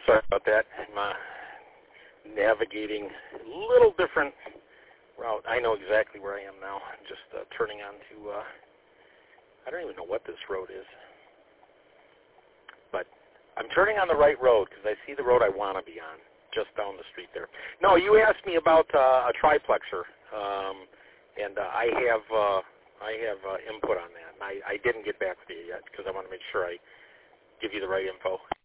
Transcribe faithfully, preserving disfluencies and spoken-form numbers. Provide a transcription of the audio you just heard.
Sorry about that. I'm uh, navigating a little different route. I know exactly where I am now. I'm just uh, turning onto, uh, I don't even know what this road is. But I'm turning on the right road because I see the road I want to be on, just down the street there. No, you asked me about uh, a triplexer, um, and uh, I have uh, I have uh, input on that. And I, I didn't get back with you yet because I want to make sure I give you the right info.